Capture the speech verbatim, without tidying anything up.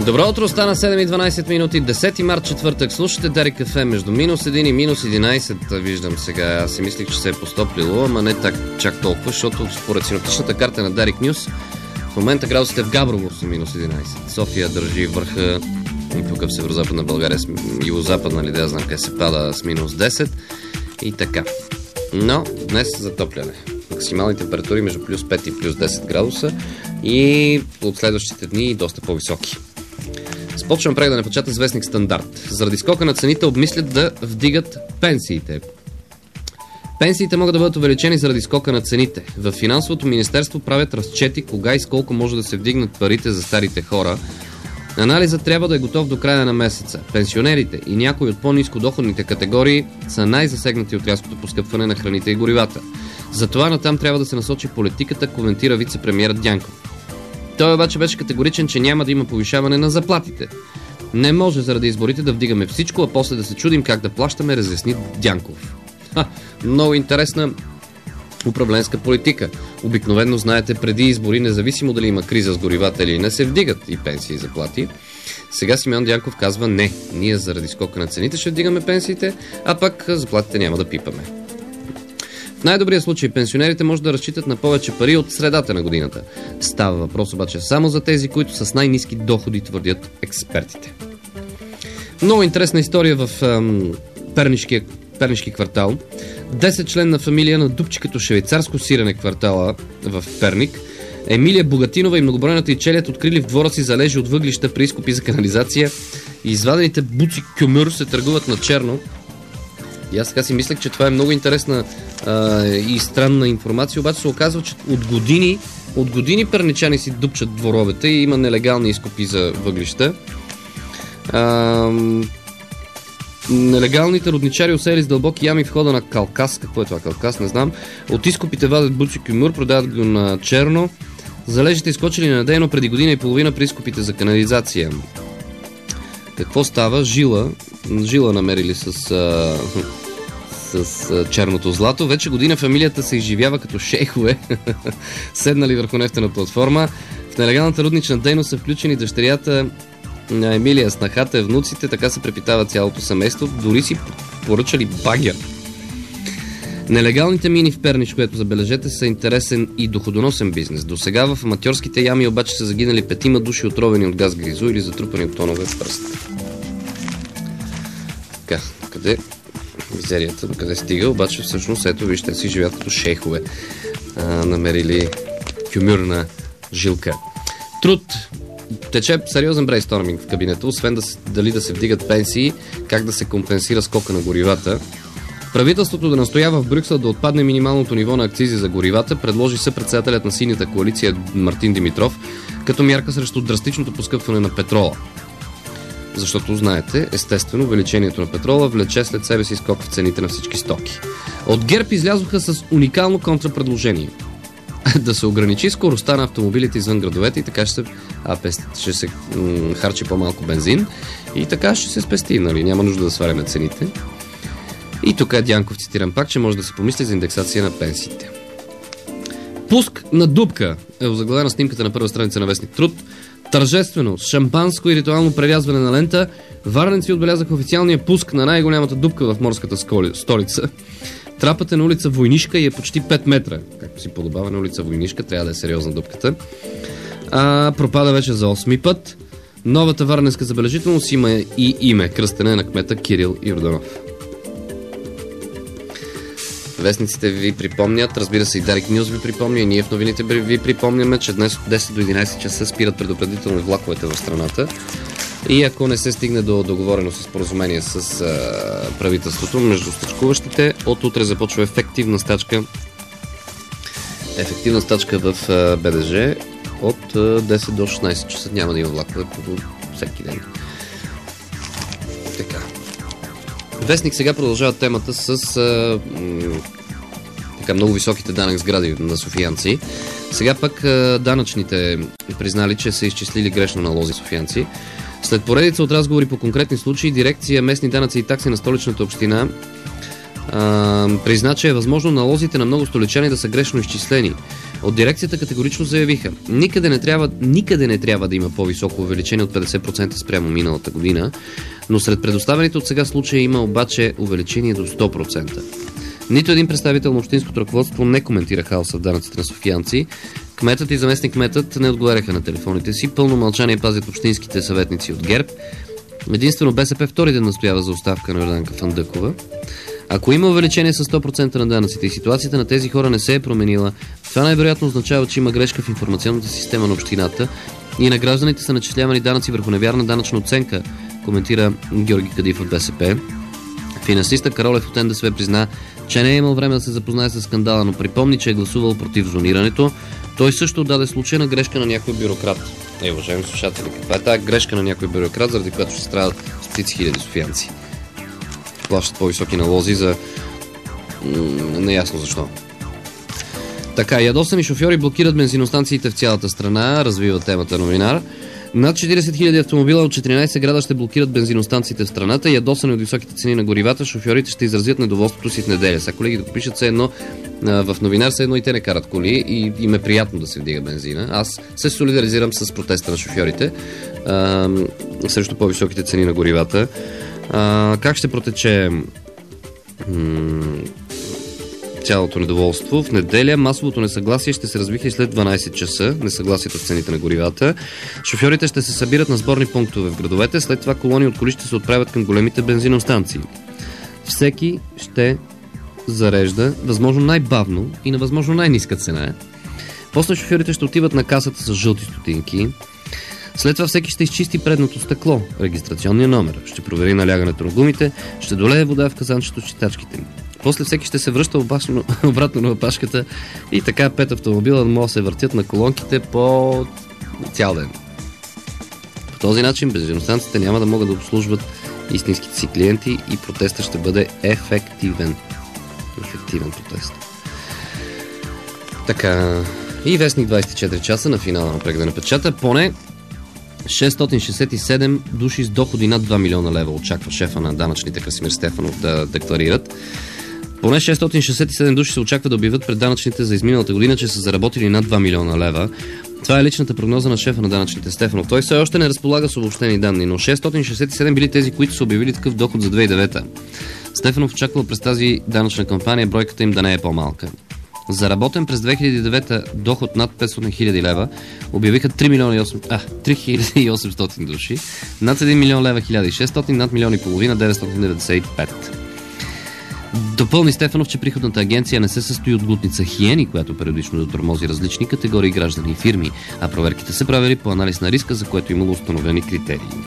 Добро утро, стана седем и дванайсет минути, десети март, четвъртък. Слушате Дарик еф ем между минус един и минус единайсет. Виждам сега, аз си мислих, че се е постоплило, ама не так, чак толкова, защото според синоптичната карта на Дарик Нюс в момента градусите в Габрово са минус единайсет. София държи върха, тук в северо-западна България, юго-западна ли да знам къде се пада с минус десет и така. Но днес затопляне. Максимални температури между плюс пет и плюс десет градуса и от следващите дни доста по-високи. Започвам прегледа на печата с вестник Стандарт. Заради скока на цените обмислят да вдигат пенсиите. Пенсиите могат да бъдат увеличени заради скока на цените. В финансовото министерство правят разчети кога и с колко може да се вдигнат парите за старите хора. Анализът трябва да е готов до края на месеца. Пенсионерите и някои от по-ниско доходните категории са най-засегнати от рязкото поскъпване на храните и горивата. Затова натам трябва да се насочи политиката, коментира вице-премиерът Дянков. Той обаче беше категоричен, че няма да има повишаване на заплатите. Не може заради изборите да вдигаме всичко, а после да се чудим как да плащаме, разясни Дянков. Ха, много интересна управленска политика. Обикновено, знаете, преди избори, независимо дали има криза с горивата или не, се вдигат и пенсии и заплати. Сега Симеон Дянков казва не, ние заради скока на цените ще вдигаме пенсиите, а пък заплатите няма да пипаме. В най-добрия случай пенсионерите може да разчитат на повече пари от средата на годината. Става въпрос обаче само за тези, които са с най-ниски доходи, твърдят експертите. Много интересна история в ам, Пернишкия, Пернишки квартал. десет членна фамилия на дупчи като швейцарско сирене квартала в Перник. Емилия Богатинова и многобройната й челядь открили в двора си залежи от въглища при изкопи за канализация и извадените буци кюмюр се търгуват на черно. И аз така си мислех, че това е много интересна а, и странна информация, обаче се оказва, че от години, от години перничани си дупчат дворовете и има нелегални изкопи за въглища. А, нелегалните родничари усеяли с дълбоки ями в хода на Калкас. Какво е това Калкас? Не знам. От изкопите вадят буци кюмюр, продават го на черно. Залежите изкочили ненадейно преди година и половина при изкопите за канализация. Какво става? Жила. Жила намерили с, а, с а, черното злато. Вече година фамилията се изживява като шейхове, седнали върху нефтена платформа. В нелегалната руднична дейност са включени дъщерята на Емилия, снахата, внуците, така се препитава цялото семейство. Дори си поръчали багер. Нелегалните мини в Пернич, което забележете, са интересен и доходоносен бизнес. До сега в аматьорските ями обаче са загинали петима души, отровени от газ гризу или затрупани от тонове пръст. Така, къде мизерията, къде стига, обаче всъщност ето вижте си живеят като шейхове, а, намерили кюмюрна жилка. Труд. Тече сериозен брейнсторминг в кабинета, освен да се, дали да се вдигат пенсии, как да се компенсира скока на горивата. Правителството да настоява в Брюксел да отпадне минималното ниво на акцизи за горивата, предложи съпредседателят на синята коалиция Мартин Димитров, като мярка срещу драстичното поскъпване на петрола. Защото, знаете, естествено, увеличението на петрола влече след себе си скок в цените на всички стоки. От ГЕРБ излязоха с уникално контрапредложение. Да се ограничи скоростта на автомобилите извън градовете и така ще се, а, ще се м- харчи по-малко бензин и така ще се спести, нали? Няма нужда да сваляме цените. И тук е Дянков, цитирам пак, че може да се помисли за индексация на пенсиите. Пуск на дупка е озаглавена снимката на първа страница на вестник Труд. Тържествено, с шампанско и ритуално прерязване на лента, варненци отбелязаха официалния пуск на най-голямата дупка в морската столица. Трапът е на улица Войнишка и е почти пет метра. Както си подобава на улица Войнишка, трябва да е сериозна дупката. А, пропада вече за осми път. Новата варненска забележителност има и име. Кръстене на кмета Кирил Йорданов. Вестниците ви припомнят, разбира се и Дарик Нюс ви припомня, и ние в новините ви припомняме, че днес от десет до единайсет часа спират предупредително влаковете в страната. И ако не се стигне до договореност и споразумение с а, правителството между стачкуващите, от утре започва ефективна стачка ефективна стачка в а, Б Д Ж от а, десет до шестнайсет часа. Няма да има влакове по всеки ден. Така. Вестник сега продължава темата с а, м- така много високите данък сгради на софиянци. Сега пък а, данъчните признали, че са изчислили грешно налози софиянци. След поредица от разговори по конкретни случаи, дирекция местни данъци и такси на Столичната община а, призна, че е възможно налозите на много столичани да са грешно изчислени. От дирекцията категорично заявиха: никъде не трябва, никъде не трябва да има по-високо увеличение от петдесет процента спрямо миналата година, но сред предоставените от сега случаи има обаче увеличение до сто процента. Нито един представител на общинското ръководство не коментира хаоса в данъците на софиянци. Кметът и заместник-кметът не отговаряха на телефоните си. Пълно мълчание пазят общинските съветници от ГЕРБ. Единствено БСП втори ден настоява за оставка на Йорданка Фандъкова. Ако има увеличение с сто процента на данъците и ситуацията на тези хора не се е променила, това най-вероятно означава, че има грешка в информационната система на общината и на гражданите са начислявани данъци върху невярна данъчна оценка, коментира Георги Кадиев от БСП. Финансиста Каролев от Н Д С В призна, че не е имал време да се запознае с скандала, но припомни, че е гласувал против зонирането. Той също отдаде случай на грешка на някой бюрократ. Е, уважаеми слушатели, каква е тази грешка на някой бюрократ, заради която ще страдат стотици хиляди софиянци? Плащат по-високи налози за... М- неясно защо. Така, ядосани шофьори блокират бензиностанциите в цялата страна, развива темата новинар. Над четиридесет хиляди автомобила от четиринайсет града ще блокират бензиностанциите в страната. Ядосани от високите цени на горивата, шофьорите ще изразят недоволството си в неделя. Сега колеги, да пишат се едно в новинар, се едно и те не карат коли и им е приятно да се вдига бензина. Аз се солидаризирам с протеста на шофьорите а, срещу по-високите цени на горивата. А, как ще протече м- цялото недоволство? В неделя масовото несъгласие ще се развихи след дванайсет часа, несъгласието с цените на горивата. Шофьорите ще се събират на сборни пунктове в градовете, след това колони от коли ще се отправят към големите бензиностанции. Всеки ще зарежда възможно най-бавно и на възможно най-ниска цена. После шофьорите ще отиват на касата с жълти стотинки. След това всеки ще изчисти предното стъкло, регистрационния номер, ще провери налягането на гумите, ще долее вода в казанчето с читачките. После всеки ще се връща обачно, обратно на опашката и така пет автомобила могат да се въртят на колонките по цял ден. По този начин бензиностанциите няма да могат да обслужват истинските си клиенти и протестът ще бъде ефективен. Ефективен протест. Така, и вестник двайсет и четири часа на финала на прегледа на печата. Поне шестстотин шейсет и седем души с доходи над два милиона лева очаква шефа на данъчните Красимир Стефанов да декларират. Поне шестстотин шейсет и седем души се очаква да обявят пред данъчните за изминалата година, че са заработили над два милиона лева. Това е личната прогноза на шефа на данъчните Стефанов. Той все още не разполага с обобщени данни, но шестстотин шейсет и седем били тези, които са обявили такъв доход за две хиляди и девета. Стефанов очаквал през тази данъчна кампания бройката им да не е по-малка. Заработен през две хиляди и девета доход над петстотин хиляди лева обявиха три милиона и осемстотин, а, три хиляди и осемстотин души, над един милион лева хиляда и шестстотин, над милион и половина деветстотин деветдесет и пет. Допълни Стефанов, че приходната агенция не се състои от глутница хиени, която периодично да тормози различни категории граждани и фирми, а проверките се правили по анализ на риска, за което имало установени критерии.